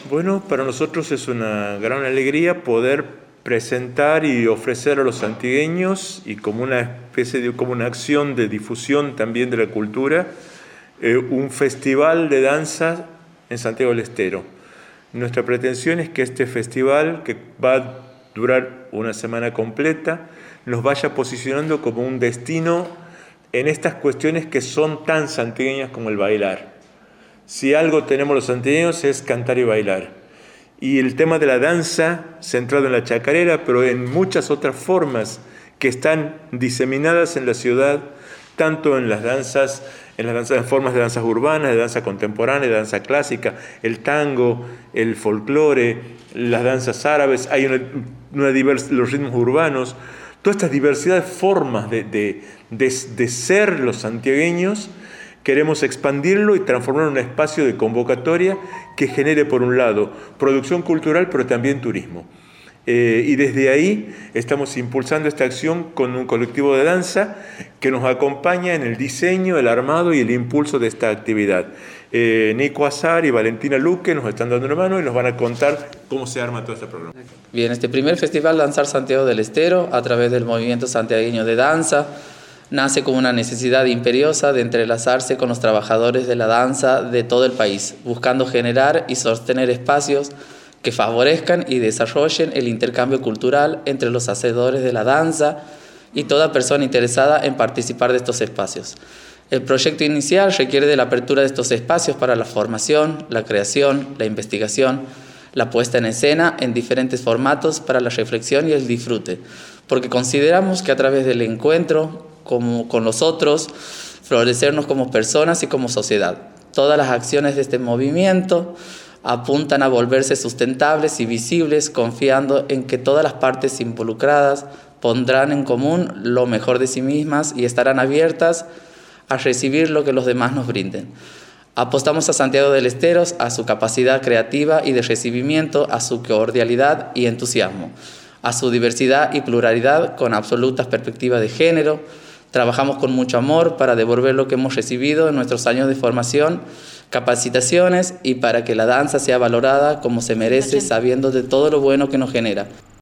Bueno, para nosotros es una gran alegría poder presentar y ofrecer a los santigueños y como una especie de como una acción de difusión también de la cultura, un festival de danza en Santiago del Estero. Nuestra pretensión es que este festival, que va a durar una semana completa, nos vaya posicionando como un destino en estas cuestiones que son tan santigueñas como el bailar. Si algo tenemos los santigueños es cantar y bailar. Y el tema de la danza, centrado en la chacarera, pero en muchas otras formas que están diseminadas en la ciudad, tanto en las en formas de danzas urbanas, de danza contemporánea, de danza clásica, el tango, el folclore, las danzas árabes, hay los ritmos urbanos, toda esta diversidad de formas de ser los santiagueños. Queremos expandirlo y transformarlo en un espacio de convocatoria que genere, por un lado, producción cultural, pero también turismo. Y desde ahí estamos impulsando esta acción con un colectivo de danza que nos acompaña en el diseño, el armado y el impulso de esta actividad. Nico Azar y Valentina Luque nos están dando una mano y nos van a contar cómo se arma todo este programa. Bien, este primer festival Danzar Santiago del Estero, a través del Movimiento Santiagueño de Danza, nace como una necesidad imperiosa de entrelazarse con los trabajadores de la danza de todo el país, buscando generar y sostener espacios que favorezcan y desarrollen el intercambio cultural entre los hacedores de la danza y toda persona interesada en participar de estos espacios. El proyecto inicial requiere de la apertura de estos espacios para la formación, la creación, la investigación, la puesta en escena en diferentes formatos para la reflexión y el disfrute, porque consideramos que a través del encuentro con los otros, florecernos como personas y como sociedad. Todas las acciones de este movimiento apuntan a volverse sustentables y visibles, confiando en que todas las partes involucradas pondrán en común lo mejor de sí mismas y estarán abiertas a recibir lo que los demás nos brinden. Apostamos a Santiago del Estero, a su capacidad creativa y de recibimiento, a su cordialidad y entusiasmo, a su diversidad y pluralidad con absolutas perspectivas de género. Trabajamos con mucho amor para devolver lo que hemos recibido en nuestros años de formación, capacitaciones y para que la danza sea valorada como se merece, sabiendo de todo lo bueno que nos genera.